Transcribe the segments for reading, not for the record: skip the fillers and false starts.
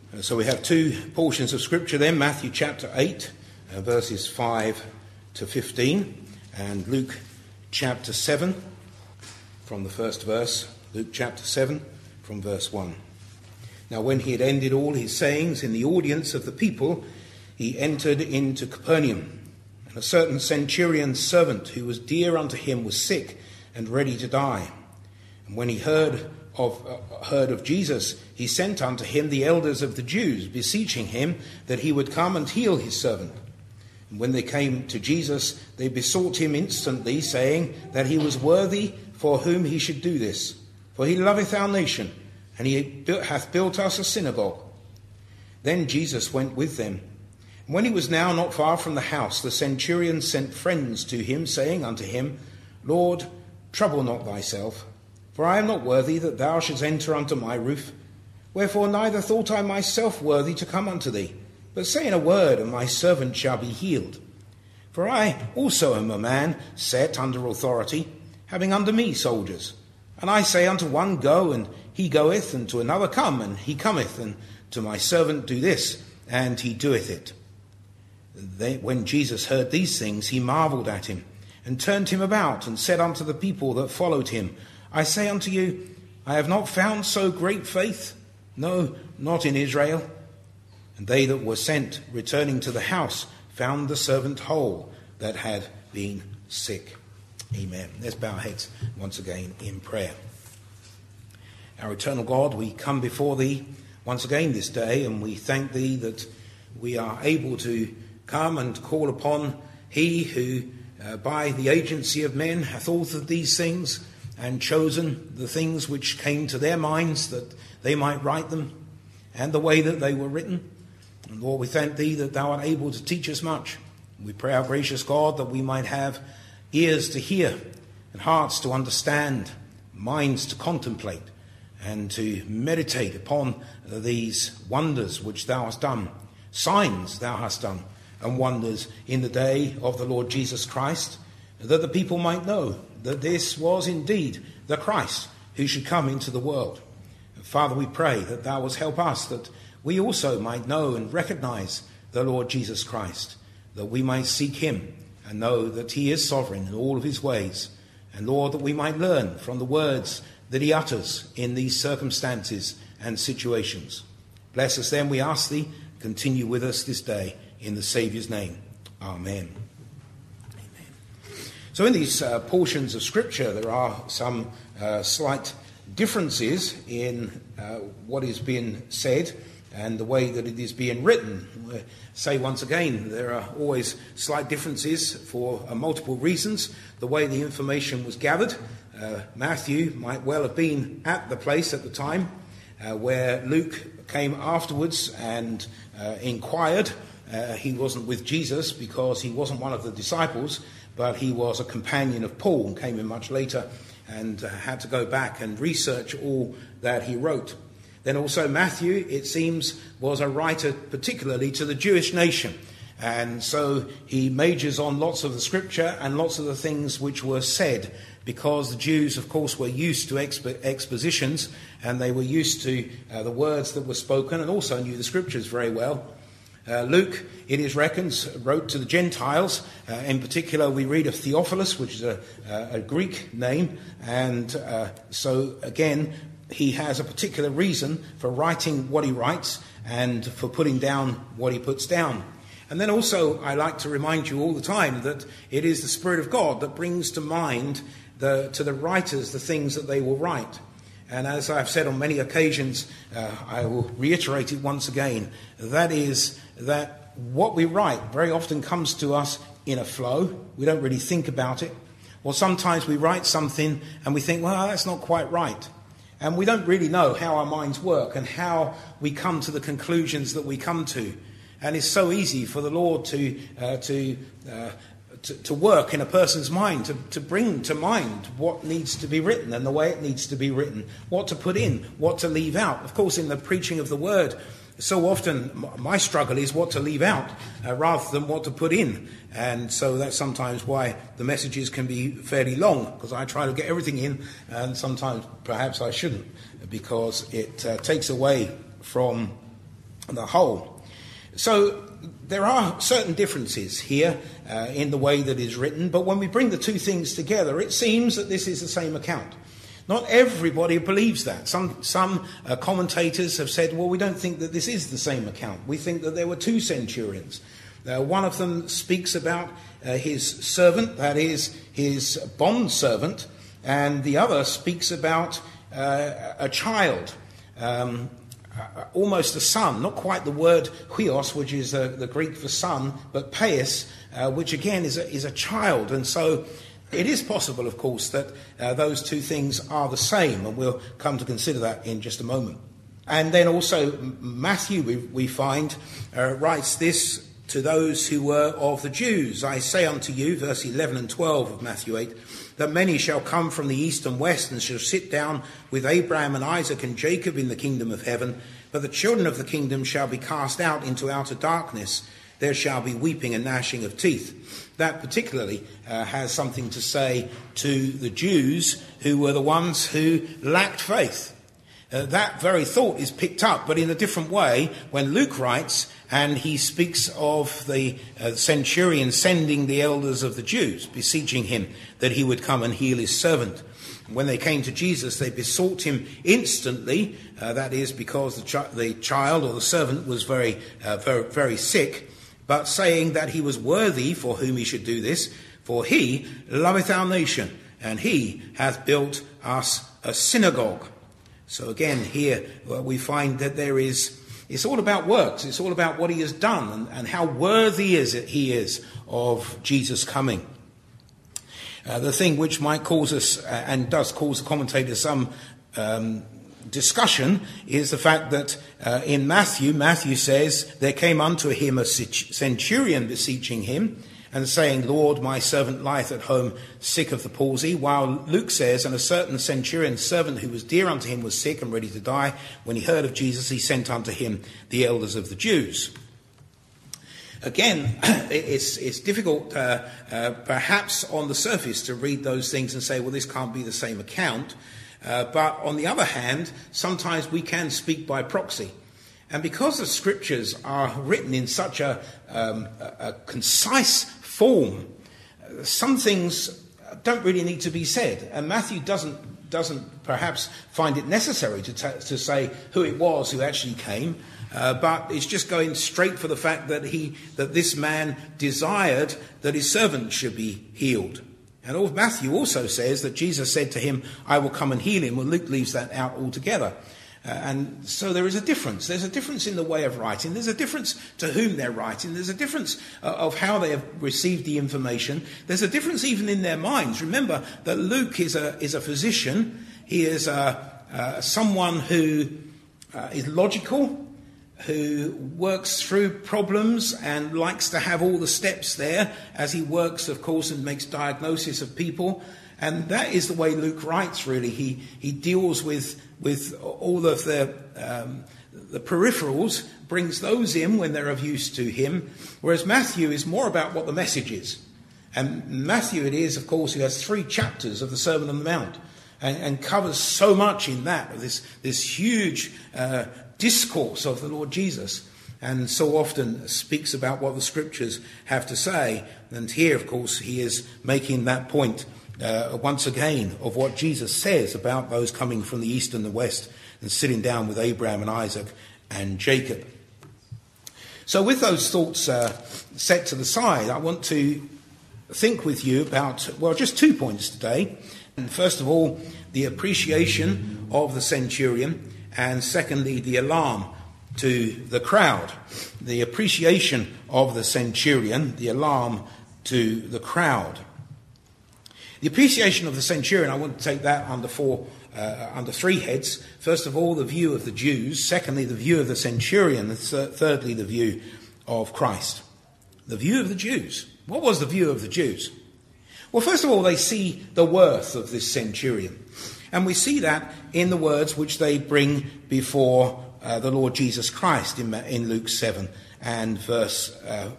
So we have two portions of Scripture then, Matthew chapter 8, verses 5 to 15, and Luke chapter 7 from the first verse, Luke chapter 7 from verse 1. Now when he had ended all his sayings in the audience of the people, he entered into Capernaum. And a certain centurion's servant who was dear unto him was sick and ready to die. And when he heard of Jesus, he sent unto him the elders of the Jews, beseeching him that he would come and heal his servant. And when they came to Jesus, they besought him instantly, saying that he was worthy for whom he should do this. For he loveth our nation, and he hath built us a synagogue. Then Jesus went with them. And when he was now not far from the house, the centurion sent friends to him, saying unto him, Lord, trouble not thyself, for I am not worthy that thou shouldst enter unto my roof. Wherefore neither thought I myself worthy to come unto thee, but say in a word, and my servant shall be healed. For I also am a man set under authority, having under me soldiers. And I say unto one, Go, and he goeth, and to another, Come, and he cometh, and to my servant, Do this, and he doeth it. When Jesus heard these things, he marvelled at him, and turned him about, and said unto the people that followed him, I say unto you, I have not found so great faith, no, not in Israel. And they that were sent, returning to the house, found the servant whole that had been sick. Amen. Let's bow our heads once again in prayer. Our eternal God, we come before thee once again this day, and we thank thee that we are able to come and call upon he who, by the agency of men, hath authored these things, and chosen the things which came to their minds that they might write them, and the way that they were written. And Lord, we thank thee that thou art able to teach us much. We pray, our gracious God, that we might have ears to hear, and hearts to understand, minds to contemplate, and to meditate upon these wonders which thou hast done, signs thou hast done, and wonders in the day of the Lord Jesus Christ, that the people might know that this was indeed the Christ who should come into the world. And Father, we pray that thou wouldst help us, that we also might know and recognize the Lord Jesus Christ, that we might seek him and know that he is sovereign in all of his ways. And Lord, that we might learn from the words that he utters in these circumstances and situations. Bless us then, we ask thee. Continue with us this day in the Saviour's name. Amen. So in these portions of Scripture, there are some slight differences in what is being said and the way that it is being written. I say once again, there are always slight differences for multiple reasons. The way the information was gathered, Matthew might well have been at the place at the time where Luke came afterwards and inquired. He wasn't with Jesus because he wasn't one of the disciples, but he was a companion of Paul and came in much later and had to go back and research all that he wrote. Then also Matthew, it seems, was a writer particularly to the Jewish nation. And so he majors on lots of the scripture and lots of the things which were said, because the Jews, of course, were used to expositions, and they were used to the words that were spoken, and also knew the scriptures very well. Luke, it is reckoned, wrote to the Gentiles. In particular, we read of Theophilus, which is a Greek name. And so, again, he has a particular reason for writing what he writes and for putting down what he puts down. And then also, I like to remind you all the time that it is the Spirit of God that brings to mind to the writers the things that they will write. And as I've said on many occasions, I will reiterate it once again, that is that what we write very often comes to us in a flow. We don't really think about it. Or sometimes we write something and we think, well, that's not quite right. And we don't really know how our minds work and how we come to the conclusions that we come to. And it's so easy for the Lord to work in a person's mind, to bring to mind what needs to be written and the way it needs to be written, what to put in, what to leave out. Of course, in the preaching of the word, so often my struggle is what to leave out rather than what to put in. And so that's sometimes why the messages can be fairly long, because I try to get everything in, and sometimes perhaps I shouldn't, because it takes away from the whole. So there are certain differences here in the way that is written, but when we bring the two things together, it seems that this is the same account. Not everybody believes that. Some commentators have said, well, we don't think that this is the same account. We think that there were two centurions. One of them speaks about his servant, that is, his bond servant, and the other speaks about a child, almost a son, not quite the word huios, which is the Greek for son, but pais, which again is a child. And so it is possible, of course, that those two things are the same, and we'll come to consider that in just a moment. And then also Matthew, we find, writes this to those who were of the Jews. I say unto you, verse 11 and 12 of Matthew 8, that many shall come from the east and west and shall sit down with Abraham and Isaac and Jacob in the kingdom of heaven. But the children of the kingdom shall be cast out into outer darkness. There shall be weeping and gnashing of teeth. That particularly has something to say to the Jews who were the ones who lacked faith. That very thought is picked up, but in a different way when Luke writes, and he speaks of the centurion sending the elders of the Jews, beseeching him that he would come and heal his servant. When they came to Jesus, they besought him instantly, that is because the child or the servant was very, very sick, but saying that he was worthy for whom he should do this, for he loveth our nation, and he hath built us a synagogue. So again, here we find that it's all about works. It's all about what he has done and how worthy he is of Jesus coming. The thing which might cause us, and does cause the commentators some discussion, is the fact that in Matthew says, there came unto him a centurion beseeching him, and saying, Lord, my servant lieth at home sick of the palsy, while Luke says, and a certain centurion's servant who was dear unto him was sick and ready to die. When he heard of Jesus, he sent unto him the elders of the Jews. Again, it's difficult, perhaps on the surface, to read those things and say, well, this can't be the same account. But on the other hand, sometimes we can speak by proxy. And because the scriptures are written in such a concise form, some things don't really need to be said. And Matthew doesn't perhaps find it necessary to say who it was who actually came, but it's just going straight for the fact that this man desired that his servant should be healed. And Matthew also says that Jesus said to him, I will come and heal him. Well, Luke leaves that out altogether. And so there is a difference. There's a difference in the way of writing. There's a difference to whom they're writing. There's a difference of how they have received the information. There's a difference even in their minds. Remember that Luke is a physician. He is someone who is logical, who works through problems and likes to have all the steps there as he works, of course, and makes diagnosis of people. And that is the way Luke writes, really. He deals with all of the peripherals, brings those in when they're of use to him, whereas Matthew is more about what the message is. And Matthew it is, of course, who has 3 chapters of the Sermon on the Mount and covers so much in that, this huge discourse of the Lord Jesus, and so often speaks about what the scriptures have to say. And here, of course, he is making that point once again of what Jesus says about those coming from the east and the west and sitting down with Abraham and Isaac and Jacob. So with those thoughts set to the side, I want to think with you about, well, just 2 points today. And first of all, the appreciation of the centurion, and secondly, the alarm to the crowd. The appreciation of the centurion, the alarm to the crowd. The appreciation of the centurion, I want to take that under 3 heads. First of all, the view of the Jews. Secondly, the view of the centurion. And thirdly, the view of Christ. The view of the Jews. What was the view of the Jews? Well, first of all, they see the worth of this centurion. And we see that in the words which they bring before the Lord Jesus Christ in Luke 7 and verse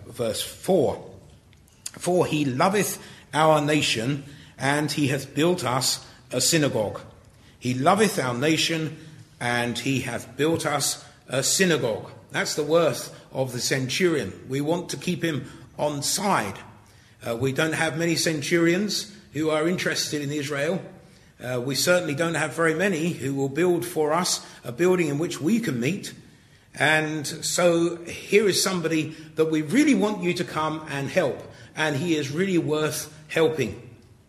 4. For he loveth our nation, and he hath built us a synagogue. He loveth our nation, and he hath built us a synagogue. That's the worth of the centurion. We want to keep him on side. We don't have many centurions who are interested in Israel. We certainly don't have very many who will build for us a building in which we can meet. And so here is somebody that we really want you to come and help. And he is really worth helping.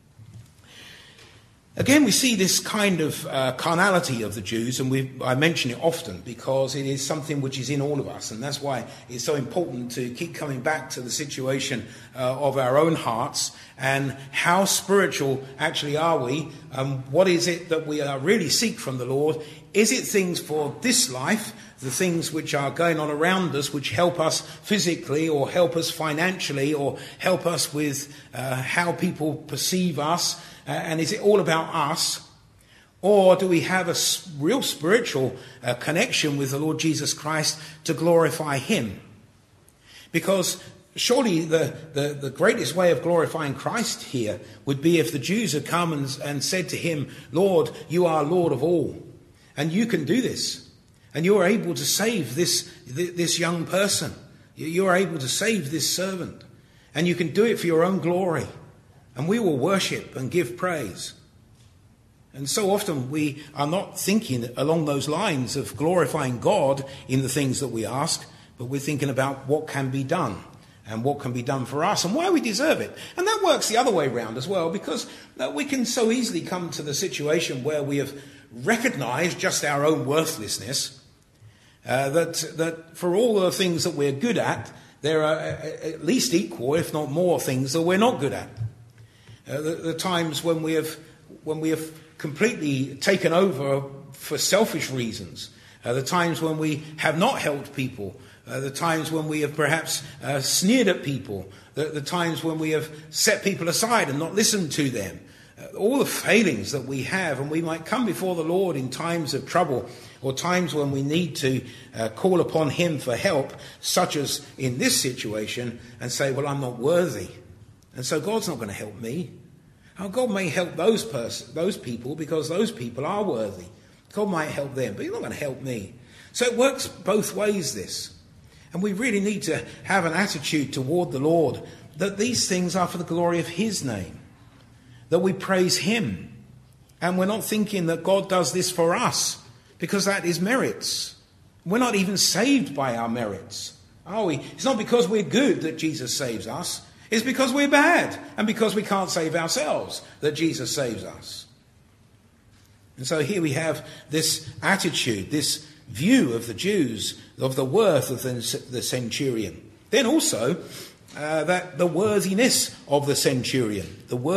Again, we see this kind of carnality of the Jews, and I mention it often because it is something which is in all of us, and that's why it's so important to keep coming back to the situation of our own hearts and how spiritual actually are we. What is it that we really seek from the Lord? Is it things for this life, the things which are going on around us, which help us physically or help us financially or help us with how people perceive us? And is it all about us? Or do we have a real spiritual connection with the Lord Jesus Christ to glorify him? Because surely the greatest way of glorifying Christ here would be if the Jews had come and said to him, Lord, you are Lord of all, and you can do this, and you are able to save this young person. You are able to save this servant, and you can do it for your own glory. And we will worship and give praise. And so often we are not thinking along those lines of glorifying God in the things that we ask, but we're thinking about what can be done and what can be done for us and why we deserve it. And that works the other way around as well, because we can so easily come to the situation where we have recognized just our own worthlessness, that for all the things that we're good at, there are at least equal, if not more, things that we're not good at. The times when we have completely taken over for selfish reasons, the times when we have not helped people, the times when we have perhaps sneered at people, the times when we have set people aside and not listened to them, all the failings that we have, and we might come before the Lord in times of trouble or times when we need to call upon him for help, such as in this situation, and say, well, I'm not worthy. And so God's not going to help me. Oh, God may help those people because those people are worthy. God might help them, but he's not going to help me. So it works both ways, this. And we really need to have an attitude toward the Lord that these things are for the glory of his name, that we praise him. And we're not thinking that God does this for us because that is merits. We're not even saved by our merits, are we? It's not because we're good that Jesus saves us. It's because we're bad and because we can't save ourselves that Jesus saves us. And so here we have this attitude, this view of the Jews, of the worth of the centurion. Then also that the worthiness of the centurion,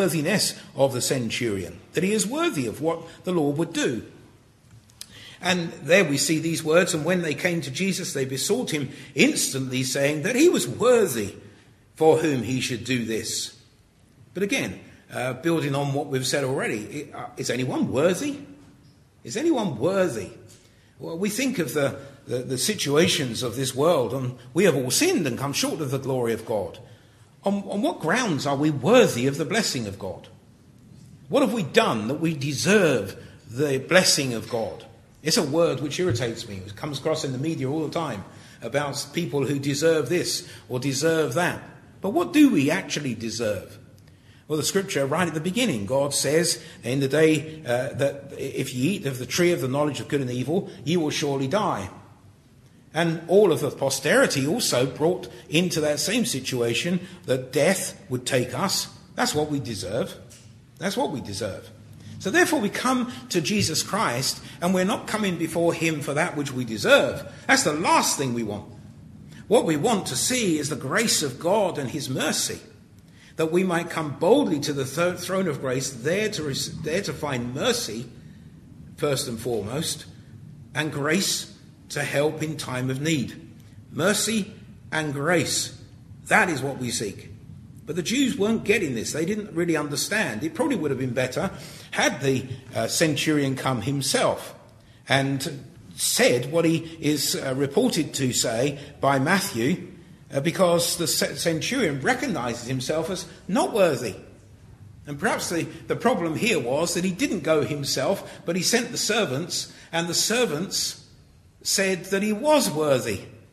that he is worthy of what the Lord would do. And there we see these words, and when they came to Jesus, they besought him instantly, saying that he was worthy for whom he should do this. But again, building on what we've said already, is anyone worthy? Is anyone worthy? Well, we think of the situations of this world, and we have all sinned and come short of the glory of God. On what grounds are we worthy of the blessing of God? What have we done that we deserve the blessing of God? It's a word which irritates me. It comes across in the media all the time about people who deserve this or deserve that. But what do we actually deserve? Well, the scripture right at the beginning, God says in the day that if ye eat of the tree of the knowledge of good and evil, ye will surely die. And all of the posterity also brought into that same situation that death would take us. That's what we deserve. That's what we deserve. So therefore we come to Jesus Christ, and we're not coming before him for that which we deserve. That's the last thing we want. What we want to see is the grace of God and his mercy, that we might come boldly to the throne of grace, there to find mercy, first and foremost, and grace to help in time of need. Mercy and grace, that is what we seek. But the Jews weren't getting this. They didn't really understand. It probably would have been better had the centurion come himself and said what he is reported to say by Matthew, because the centurion recognizes himself as not worthy. And perhaps the problem here was that he didn't go himself, but he sent the servants, and the servants said that he was worthy.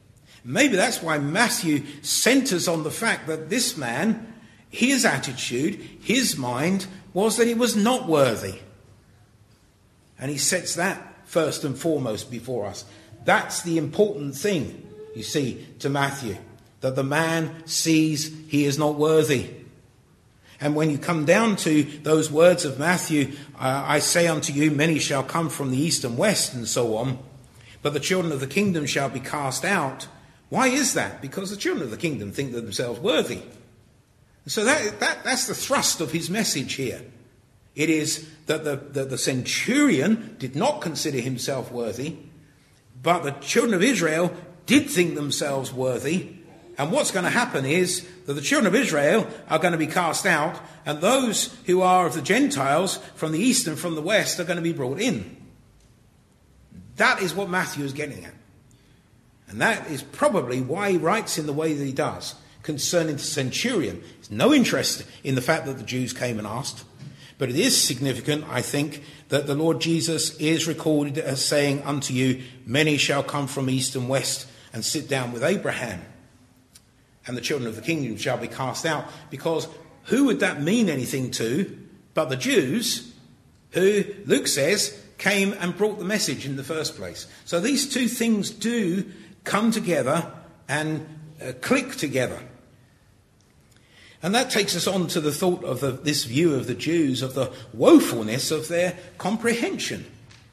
Maybe that's why Matthew centers on the fact that this man, his attitude, his mind was that he was not worthy. And he sets that first and foremost before us. That's the important thing, you see, to Matthew, that the man sees he is not worthy. And when you come down to those words of Matthew, I say unto you, many shall come from the east and west, and so on, but the children of the kingdom shall be cast out. Why is that? Because the children of the kingdom think themselves worthy. So that's the thrust of his message here. It is that the centurion did not consider himself worthy, but the children of Israel did think themselves worthy. And what's going to happen is that the children of Israel are going to be cast out, and those who are of the Gentiles from the east and from the west are going to be brought in. That is what Matthew is getting at. And that is probably why he writes in the way that he does concerning the centurion. There's no interest in the fact that the Jews came and asked. But it is significant, I think, that the Lord Jesus is recorded as saying unto you, many shall come from east and west and sit down with Abraham, and the children of the kingdom shall be cast out. Because who would that mean anything to but the Jews who, Luke says, came and brought the message in the first place? So these two things do come together and click together. And that takes us on to the thought of this view of the Jews, of the woefulness of their comprehension.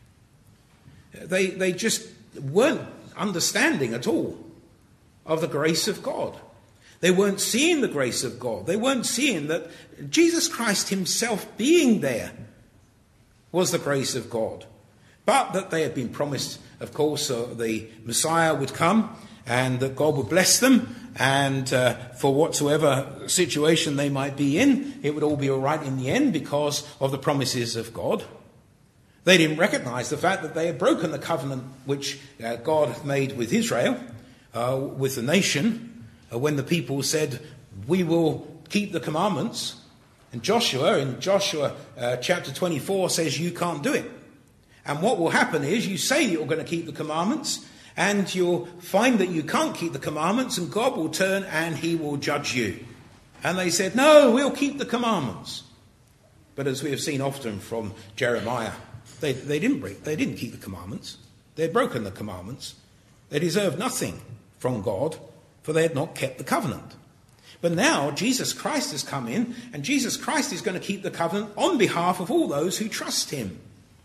They just weren't understanding at all of the grace of God. They weren't seeing the grace of God. They weren't seeing that Jesus Christ himself being there was the grace of God. But that they had been promised, of course, the Messiah would come and that God would bless them, and for whatsoever situation they might be in, it would all be all right in the end because of the promises of God. They didn't recognize the fact that they had broken the covenant which God had made with Israel, with the nation, when the people said, we will keep the commandments. And Joshua, in Joshua chapter 24, says you can't do it. And what will happen is you say you're going to keep the commandments, and you'll find that you can't keep the commandments, and God will turn and he will judge you. And they said, no, we'll keep the commandments. But as we have seen often from Jeremiah, they didn't keep the commandments. They had broken the commandments. They deserved nothing from God, for they had not kept the covenant. But now Jesus Christ has come in, and Jesus Christ is going to keep the covenant on behalf of all those who trust him.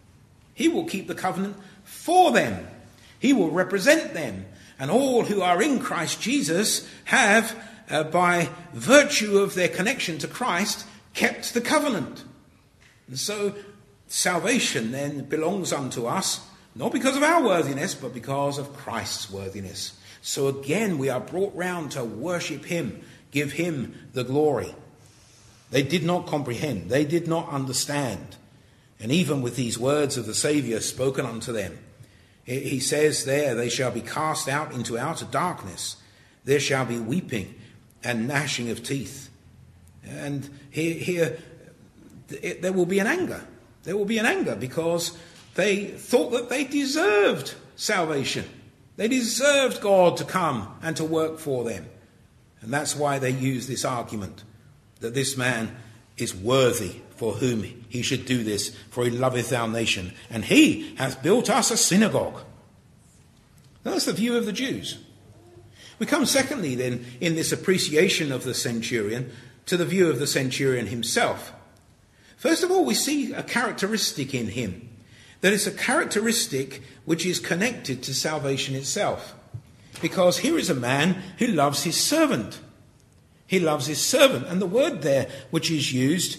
He will keep the covenant for them. He will represent them. And all who are in Christ Jesus have, by virtue of their connection to Christ, kept the covenant. And so salvation then belongs unto us, not because of our worthiness, but because of Christ's worthiness. So again, we are brought round to worship him, give him the glory. They did not comprehend. They did not understand. And even with these words of the Saviour spoken unto them, he says there, they shall be cast out into outer darkness. There shall be weeping and gnashing of teeth. And here there will be an anger. There will be an anger because they thought that they deserved salvation. They deserved God to come and to work for them. And that's why they use this argument, that this man is worthy for whom he should do this, for he loveth our nation, and he hath built us a synagogue. That's the view of the Jews. We come secondly then, in this appreciation of the centurion, to the view of the centurion himself. First of all, we see a characteristic in him. That is a characteristic which is connected to salvation itself. Because here is a man who loves his servant. He loves his servant. And the word there which is used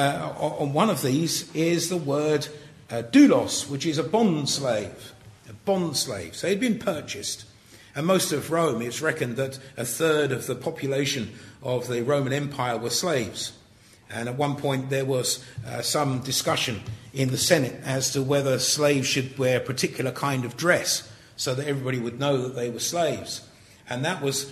on one of these is the word doulos, which is a bond slave. A bond slave. So he'd been purchased. And most of Rome, it's reckoned that a third of the population of the Roman Empire were slaves. And at one point there was some discussion in the Senate as to whether slaves should wear a particular kind of dress so that everybody would know that they were slaves. And that was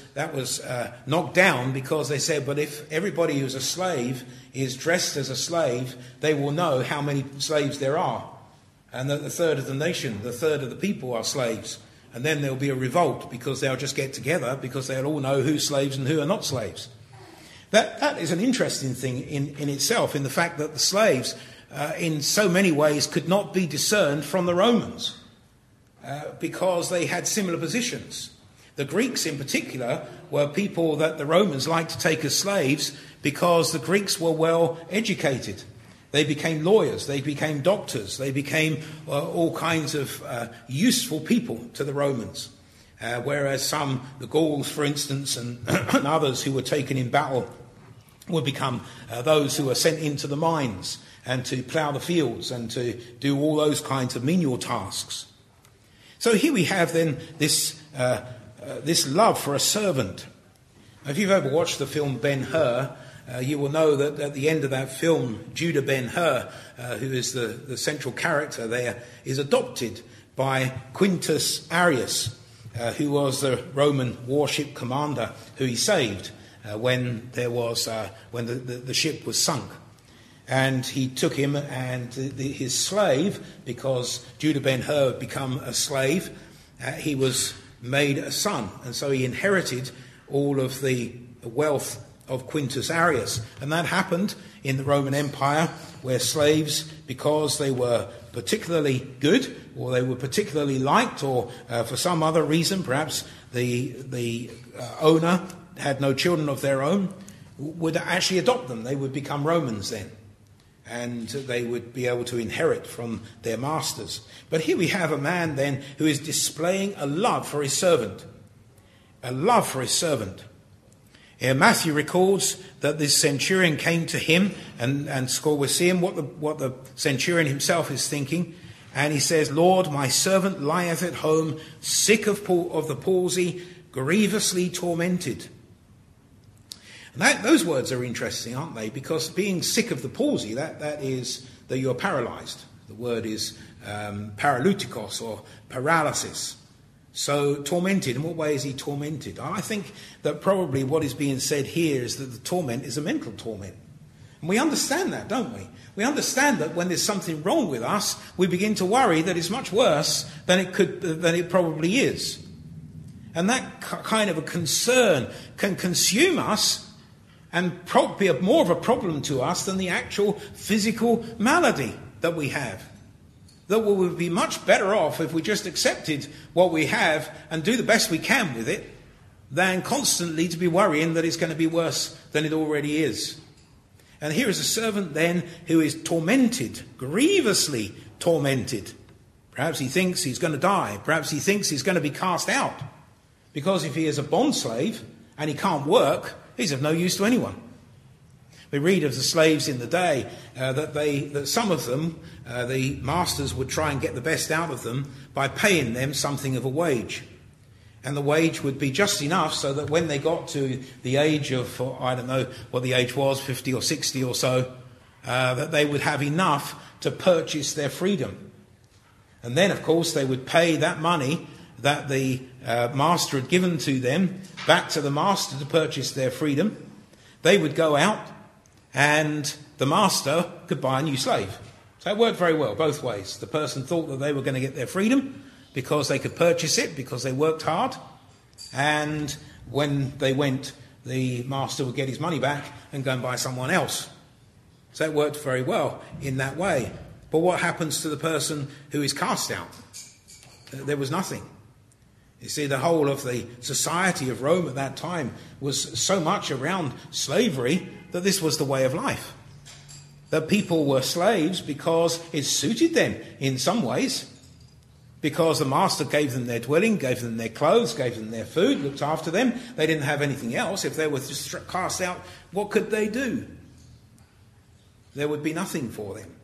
knocked down because they said, but if everybody who's a slave is dressed as a slave, they will know how many slaves there are. And that the third of the nation, the third of the people are slaves. and then there'll be a revolt because they'll just get together because they'll all know who's slaves and who are not slaves. That is an interesting thing in itself, in the fact that the slaves, in so many ways, could not be discerned from the Romans because they had similar positions. The Greeks in particular were people that the Romans liked to take as slaves because the Greeks were well educated. They became lawyers, they became doctors, they became all kinds of useful people to the Romans. Whereas the Gauls, for instance, and others who were taken in battle would become those who were sent into the mines and to plough the fields and to do all those kinds of menial tasks. So here we have then this love for a servant. If you've ever watched the film Ben-Hur, you will know that at the end of that film, Judah Ben-Hur, who is the central character there, is adopted by Quintus Arrius, who was the Roman warship commander who he saved when the ship was sunk. And he took him and his slave, because Judah Ben-Hur had become a slave, he was made a son. And so he inherited all of the wealth of Quintus Arrius. And that happened in the Roman Empire, where slaves, because they were particularly good, or they were particularly liked, or for some other reason, perhaps the owner had no children of their own, would actually adopt them. They would become Romans then, and they would be able to inherit from their masters. But here we have a man then who is displaying a love for his servant. A love for his servant. Here Matthew records that this centurion came to him, and we're seeing what the centurion himself is thinking. And he says, "Lord, my servant lieth at home, sick of the palsy, grievously tormented." And those words are interesting, aren't they? Because being sick of the palsy, that is that you're paralyzed. The word is paralutikos, or paralysis. So tormented. In what way is he tormented? I think that probably what is being said here is that the torment is a mental torment. And we understand that, don't we? We understand that when there's something wrong with us, we begin to worry that it's much worse than it probably is. And that kind of a concern can consume us and be more of a problem to us than the actual physical malady that we have. That we would be much better off if we just accepted what we have and do the best we can with it, than constantly to be worrying that it's going to be worse than it already is. And here is a servant then who is tormented, grievously tormented. Perhaps he thinks he's going to die. Perhaps he thinks he's going to be cast out. Because if he is a bond slave and he can't work, he's of no use to anyone. We read of the slaves in the day that some of them, the masters would try and get the best out of them by paying them something of a wage. And the wage would be just enough so that when they got to the age of, I don't know what the age was, 50 or 60 or so, that they would have enough to purchase their freedom. And then, of course, they would pay that money that the master had given to them back to the master to purchase their freedom. They would go out, and the master could buy a new slave. So it worked very well both ways. The person thought that they were going to get their freedom because they could purchase it, because they worked hard. And when they went, the master would get his money back and go and buy someone else. So it worked very well in that way. But what happens to the person who is cast out? There was nothing. You see, the whole of the society of Rome at that time was so much around slavery that this was the way of life. That people were slaves because it suited them in some ways. Because the master gave them their dwelling, gave them their clothes, gave them their food, looked after them. They didn't have anything else. If they were just cast out, what could they do? There would be nothing for them.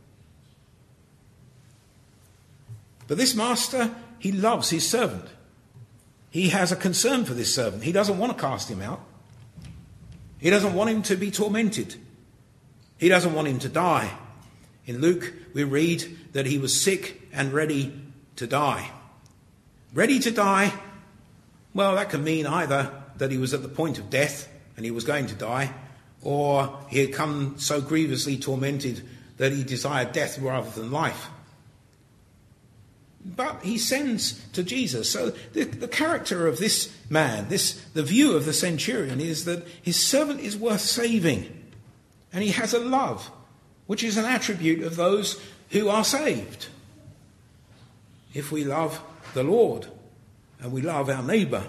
But this master, he loves his servant. He has a concern for this servant. He doesn't want to cast him out. He doesn't want him to be tormented. He doesn't want him to die. In Luke, we read that he was sick and ready to die. Ready to die, well, that can mean either that he was at the point of death and he was going to die, or he had come so grievously tormented that he desired death rather than life. but he sends to Jesus. So the character of this man, the view of the centurion is that his servant is worth saving. And he has a love, which is an attribute of those who are saved. If we love the Lord and we love our neighbour.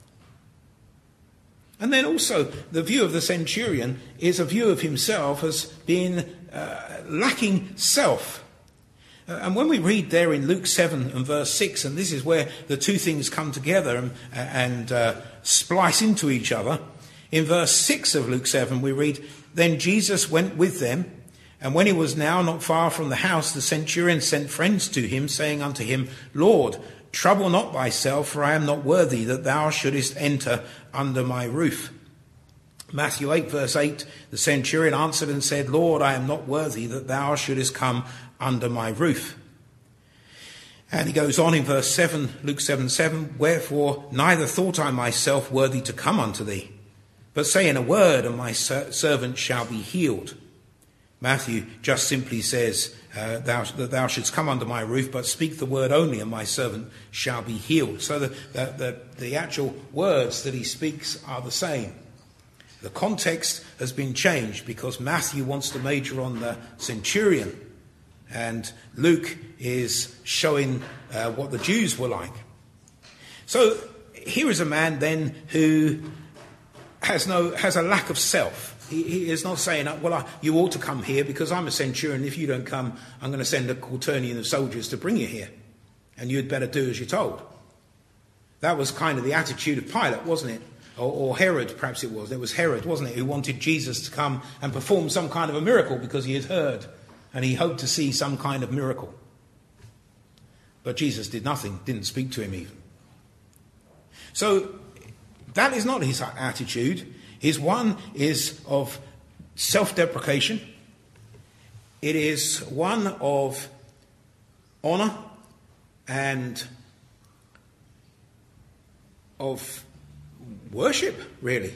And then also the view of the centurion is a view of himself as being lacking self. And when we read there in Luke 7 and verse 6, and this is where the two things come together and splice into each other, in verse 6 of Luke 7 we read, "Then Jesus went with them, and when he was now not far from the house, the centurion sent friends to him, saying unto him, Lord, trouble not thyself, for I am not worthy that thou shouldest enter under my roof." Matthew 8 verse 8, the centurion answered and said, Lord, I am not worthy that thou shouldest come under my roof. And he goes on in verse 7, Luke 7:7, "Wherefore neither thought I myself worthy to come unto thee, but say in a word, and my servant shall be healed." Matthew just simply says that thou shouldst come under my roof, but speak the word only, and my servant shall be healed. So the actual words that he speaks are the same. The context has been changed because Matthew wants to major on the centurion, and Luke is showing what the Jews were like. So here is a man then who has a lack of self. He is not saying, well, you ought to come here because I'm a centurion. If you don't come, I'm going to send a quaternion of soldiers to bring you here. And you'd better do as you're told. That was kind of the attitude of Pilate, wasn't it? Or Herod, perhaps it was. It was Herod, wasn't it, who wanted Jesus to come and perform some kind of a miracle because he had heard and he hoped to see some kind of miracle. But Jesus did nothing, didn't speak to him even. So that is not his attitude. His one is of self-deprecation. It is one of honour and of worship, really.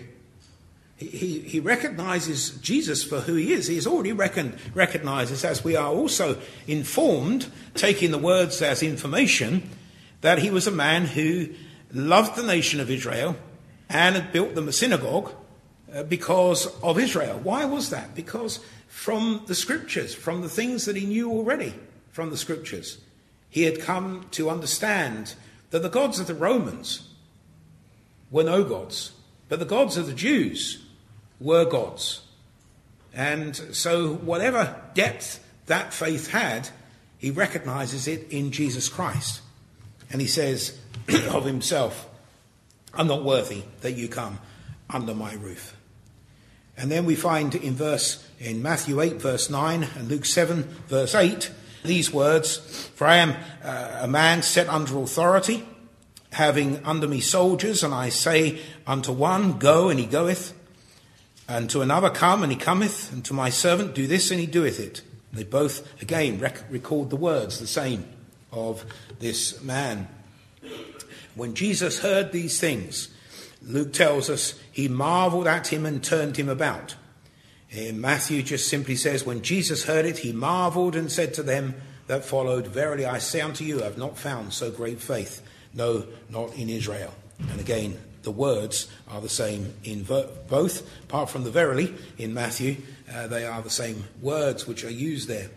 He recognises Jesus for who he is. He's already recognises, as we are also informed, taking the words as information, that he was a man who loved the nation of Israel and had built them a synagogue because of Israel. Why was that? Because from the scriptures, from the things that he knew already from the scriptures, he had come to understand that the gods of the Romans were no gods, but the gods of the Jews were gods. And so whatever depth that faith had, he recognises it in Jesus Christ. And he says of himself, I'm not worthy that you come under my roof. And then we find in Matthew 8 verse 9 and Luke 7 verse 8 these words, "For I am a man set under authority, having under me soldiers, and I say unto one, go, and he goeth, and to another, come, and he cometh, and to my servant, do this, and he doeth it." And they both again record the words, the same, of this man. When Jesus heard these things, Luke tells us he marvelled at him and turned him about. In Matthew just simply says, when Jesus heard it, he marvelled and said to them that followed, "Verily I say unto you, I have not found so great faith, no, not in Israel." And again, the words are the same in both, apart from the verily in Matthew, they are the same words which are used there.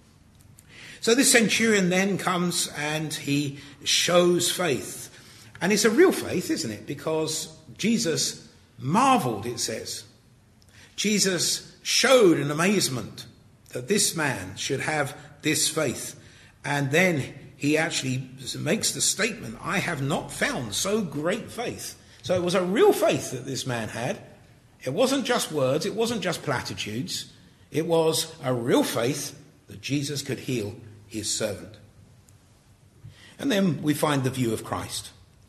So this centurion then comes and he shows faith. And it's a real faith, isn't it? Because Jesus marvelled, it says. Jesus showed an amazement that this man should have this faith. And then he actually makes the statement, I have not found so great faith. So it was a real faith that this man had. It wasn't just words, it wasn't just platitudes. It was a real faith that Jesus could heal his servant. And then we find the view of Christ.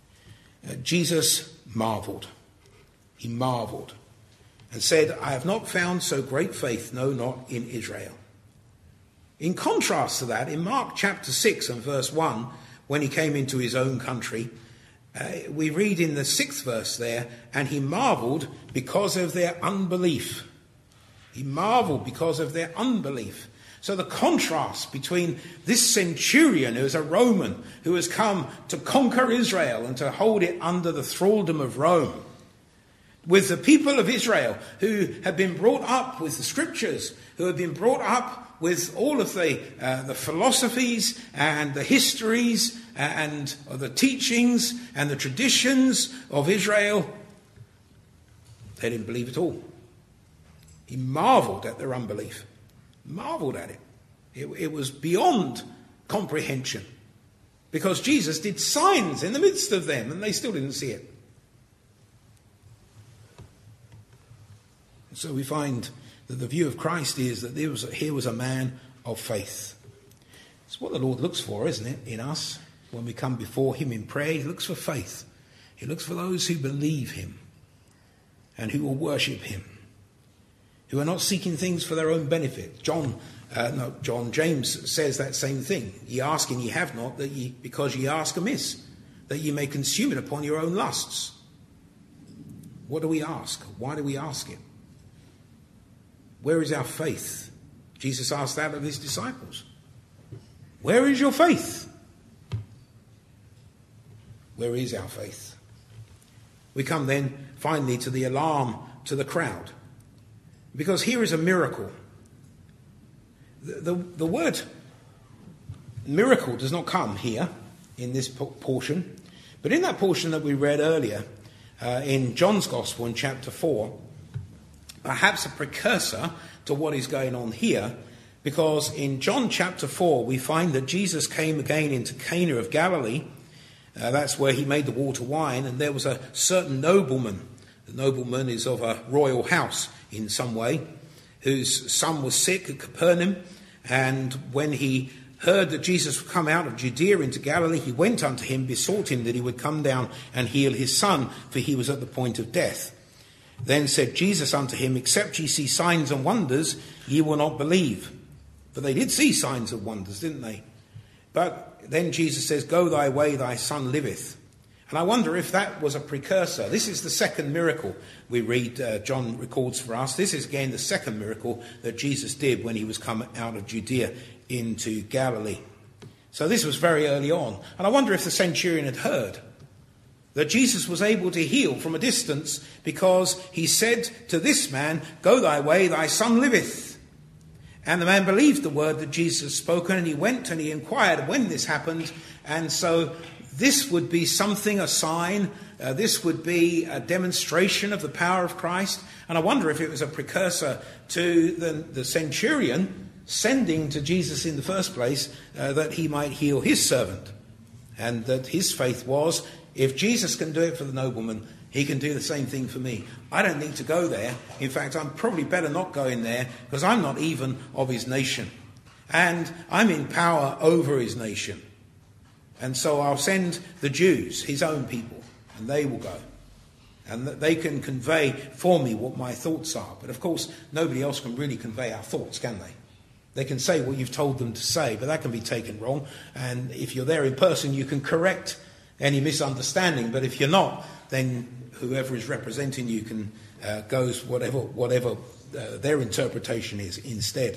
Jesus marvelled. He marvelled and said, I have not found so great faith, no, not in Israel. In contrast to that, in Mark chapter 6 and verse 1, when he came into his own country, we read in the 6th verse there, and he marvelled because of their unbelief. He marvelled because of their unbelief. So the contrast between this centurion, who is a Roman, who has come to conquer Israel and to hold it under the thraldom of Rome, with the people of Israel who have been brought up with the scriptures, who have been brought up with all of the philosophies and the histories and the teachings and the traditions of Israel, they didn't believe at all. He marveled at their unbelief. Marveled at it. It was beyond comprehension, because Jesus did signs in the midst of them and they still didn't see it. So we find that the view of Christ is that here was a man of faith. It's what the Lord looks for, isn't it, in us? When we come before him in prayer, he looks for faith. He looks for those who believe him and who will worship him, who are not seeking things for their own benefit. James says that same thing. Ye ask and ye have not, because ye ask amiss, that ye may consume it upon your own lusts. What do we ask? Why do we ask it? Where is our faith? Jesus asked that of his disciples. Where is your faith? Where is our faith? We come then finally to the alarm to the crowd, because here is a miracle. The word miracle does not come here in this portion, but in that portion that we read earlier in John's Gospel in chapter 4, perhaps a precursor to what is going on here, because in John chapter 4 we find that Jesus came again into Cana of Galilee. That's where he made the water wine, and there was a certain nobleman. The nobleman is of a royal house in some way, whose son was sick at Capernaum, and when he heard that Jesus would come out of Judea into Galilee, he went unto him, besought him that he would come down and heal his son, for he was at the point of death. Then said Jesus unto him, except ye see signs and wonders, ye will not believe. But they did see signs and wonders, didn't they? But then Jesus says, go thy way, thy son liveth. And I wonder if that was a precursor. This is the second miracle we read, John records for us. This is again the second miracle that Jesus did when he was come out of Judea into Galilee. So this was very early on. And I wonder if the centurion had heard that Jesus was able to heal from a distance, because he said to this man, go thy way, thy son liveth. And the man believed the word that Jesus had spoken, and he went and he inquired when this happened. And so this would be something, a sign. This would be a demonstration of the power of Christ. And I wonder if it was a precursor to the centurion sending to Jesus in the first place, that he might heal his servant. And that his faith was, if Jesus can do it for the nobleman, he can do the same thing for me. I don't need to go there. In fact, I'm probably better not going there, because I'm not even of his nation. And I'm in power over his nation. And so I'll send the Jews, his own people, and they will go. And they can convey for me what my thoughts are. But of course, nobody else can really convey our thoughts, can they? They can say what you've told them to say, but that can be taken wrong. And if you're there in person, you can correct any misunderstanding. But if you're not, then whoever is representing you can goes whatever their interpretation is instead.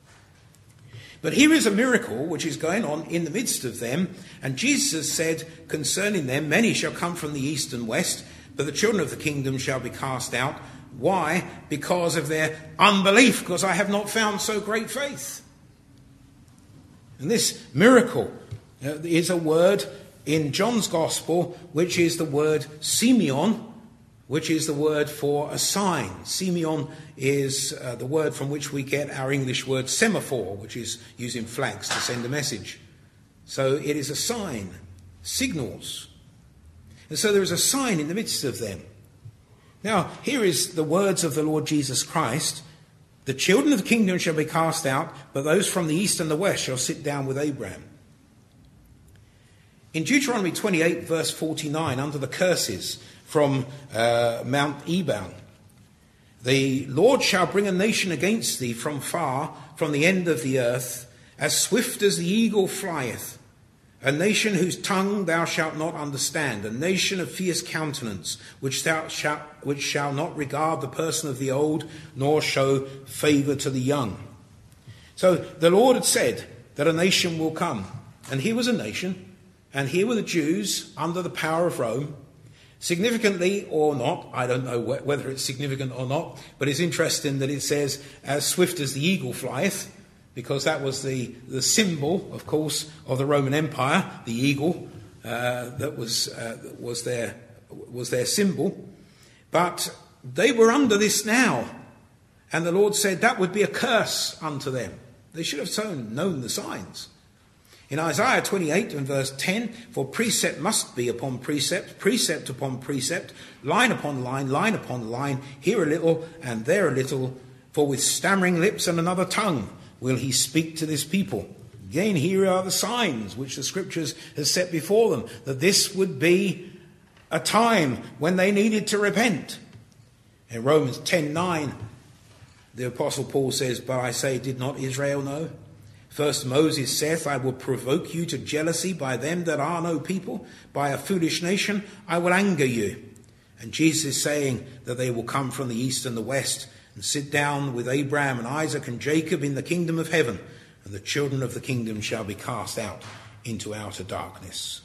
But here is a miracle which is going on in the midst of them. And Jesus said concerning them, many shall come from the east and west, but the children of the kingdom shall be cast out. Why? Because of their unbelief, because I have not found so great faith. And this miracle is a word in John's Gospel, which is the word Simeon, which is the word for a sign. Simeon is the word from which we get our English word semaphore, which is using flags to send a message. So it is a sign, signals. And so there is a sign in the midst of them. Now, here is the words of the Lord Jesus Christ. The children of the kingdom shall be cast out, but those from the east and the west shall sit down with Abraham. In Deuteronomy 28, verse 49, under the curses from Mount Ebal, the Lord shall bring a nation against thee from far, from the end of the earth, as swift as the eagle flieth. A nation whose tongue thou shalt not understand, a nation of fierce countenance, which shall not regard the person of the old, nor show favour to the young. So the Lord had said that a nation will come. And here was a nation, and here were the Jews under the power of Rome. Significantly or not, I don't know whether it's significant or not, but it's interesting that it says, as swift as the eagle flieth, because that was the symbol, of course, of the Roman Empire, the eagle, that was their symbol. But they were under this now, and the Lord said that would be a curse unto them. They should have known the signs. In Isaiah 28 and verse 10, for precept must be upon precept, precept upon precept, line upon line, line upon line, here a little and there a little, for with stammering lips and another tongue will he speak to this people. Again, here are the signs which the Scriptures has set before them, that this would be a time when they needed to repent. In Romans 10:9, the Apostle Paul says, but I say, did not Israel know? First Moses saith, I will provoke you to jealousy by them that are no people. By a foolish nation I will anger you. And Jesus is saying that they will come from the east and the west and sit down with Abraham and Isaac and Jacob in the kingdom of heaven. And the children of the kingdom shall be cast out into outer darkness.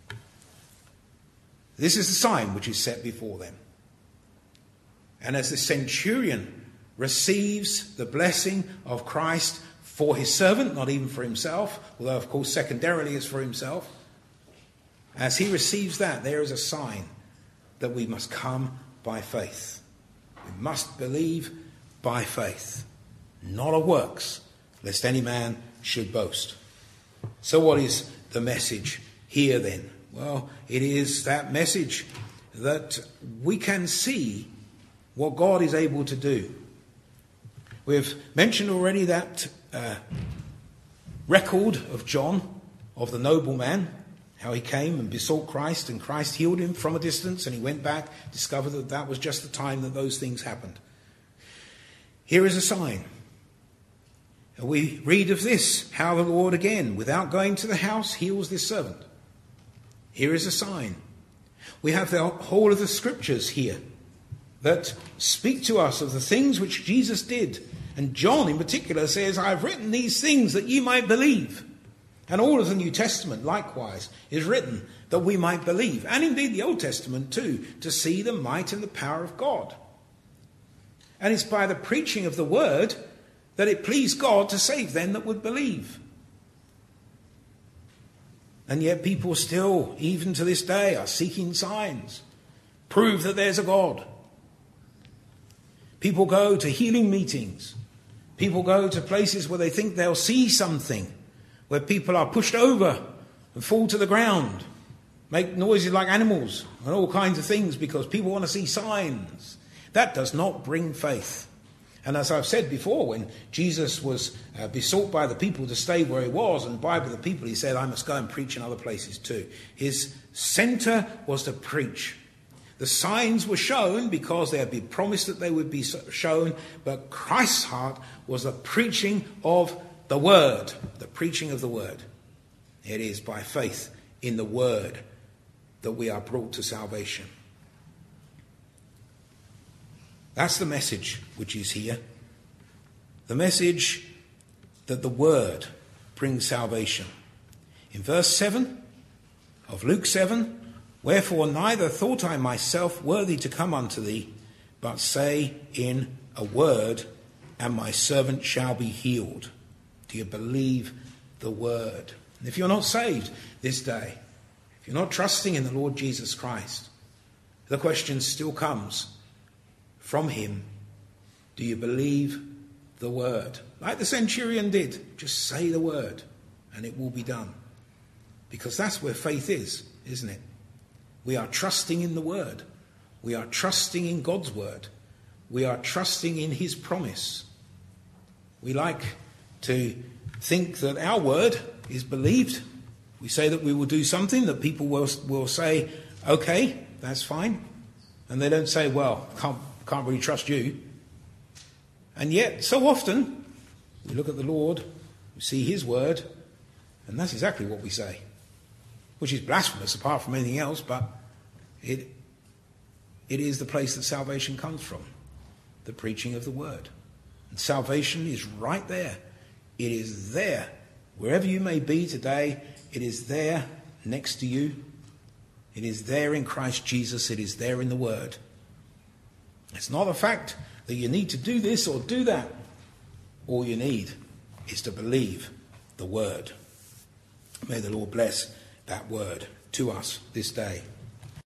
This is the sign which is set before them. And as the centurion receives the blessing of Christ for his servant, not even for himself, although of course secondarily is for himself. As he receives that, there is a sign that we must come by faith. We must believe by faith, not of works, lest any man should boast. So what is the message here then? Well, it is that message that we can see what God is able to do. We've mentioned already that record of John, of the nobleman, how he came and besought Christ and Christ healed him from a distance, and he went back, discovered that that was just the time that those things happened. Here is a sign. We read of this, how the Lord again, without going to the house, heals this servant. Here is a sign. We have the whole of the Scriptures here that speak to us of the things which Jesus did. And John in particular says, I have written these things that ye might believe. And all of the New Testament likewise is written that we might believe. And indeed the Old Testament too, to see the might and the power of God. And it's by the preaching of the word that it pleased God to save them that would believe. And yet people still, even to this day, are seeking signs. Prove that there's a God. People go to healing meetings. People go to places where they think they'll see something, where people are pushed over and fall to the ground, make noises like animals and all kinds of things because people want to see signs. That does not bring faith. And as I've said before, when Jesus was besought by the people to stay where he was and by the people, he said, I must go and preach in other places too. His centre was to preach. The signs were shown because they had been promised that they would be shown, but Christ's heart was the preaching of the word, the preaching of the word. It is by faith in the word that we are brought to salvation. That's the message which is here. The message that the word brings salvation. In verse 7 of Luke 7, wherefore neither thought I myself worthy to come unto thee, but say in a word, and my servant shall be healed. Do you believe the word? And if you're not saved this day, if you're not trusting in the Lord Jesus Christ, the question still comes from him, do you believe the word? Like the centurion did, just say the word and it will be done. Because that's where faith is, isn't it? We are trusting in the word. We are trusting in God's word. We are trusting in his promise. We like to think that our word is believed. We say that we will do something that people will say, okay, that's fine. And they don't say, well, can't really trust you. And yet, so often, we look at the Lord, we see his word, and that's exactly what we say. Which is blasphemous apart from anything else, but it is the place that salvation comes from, the preaching of the word. And salvation is right there It is there. Wherever you may be today, it is there next to you. It is there in Christ Jesus. It is there in the Word. It's not a fact that you need to do this or do that. All you need is to believe the Word. May the Lord bless that Word to us this day.